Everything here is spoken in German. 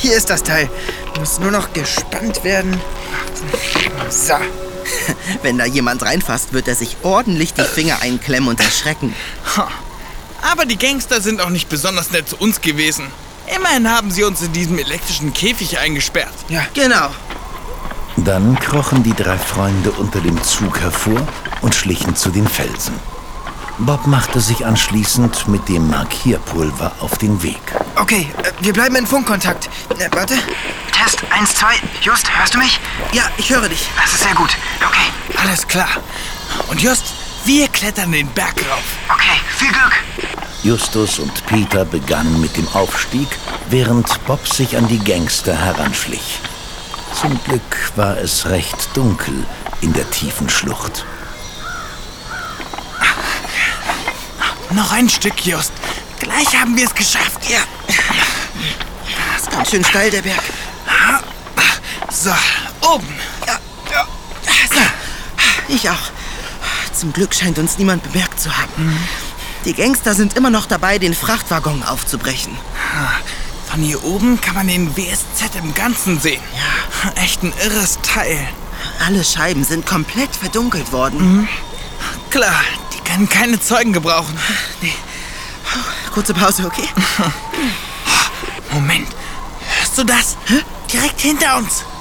Hier ist das Teil. Muss nur noch gespannt werden. So. Wenn da jemand reinfasst, wird er sich ordentlich die Finger einklemmen und erschrecken. Aber die Gangster sind auch nicht besonders nett zu uns gewesen. Immerhin haben sie uns in diesem elektrischen Käfig eingesperrt. Ja. Genau. Dann krochen die 3 Freunde unter dem Zug hervor und schlichen zu den Felsen. Bob machte sich anschließend mit dem Markierpulver auf den Weg. Okay, wir bleiben in Funkkontakt. Warte. Test 1, 2. Just, hörst du mich? Ja, ich höre dich. Das ist sehr gut. Okay. Alles klar. Und Just, wir klettern den Berg rauf. Okay, viel Glück. Justus und Peter begannen mit dem Aufstieg, während Bob sich an die Gangster heranschlich. Zum Glück war es recht dunkel in der tiefen Schlucht. Noch ein Stück, Just. Gleich haben wir es geschafft. Ja. Das ist ganz schön steil, der Berg. So, oben. Ja. So. Ich auch. Zum Glück scheint uns niemand bemerkt zu haben. Die Gangster sind immer noch dabei, den Frachtwaggon aufzubrechen. Von hier oben kann man den WSZ im Ganzen sehen. Ja. Echt ein irres Teil. Alle Scheiben sind komplett verdunkelt worden. Klar, die können keine Zeugen gebrauchen. Nee. Kurze Pause, okay? Moment, hörst du das? Direkt hinter uns.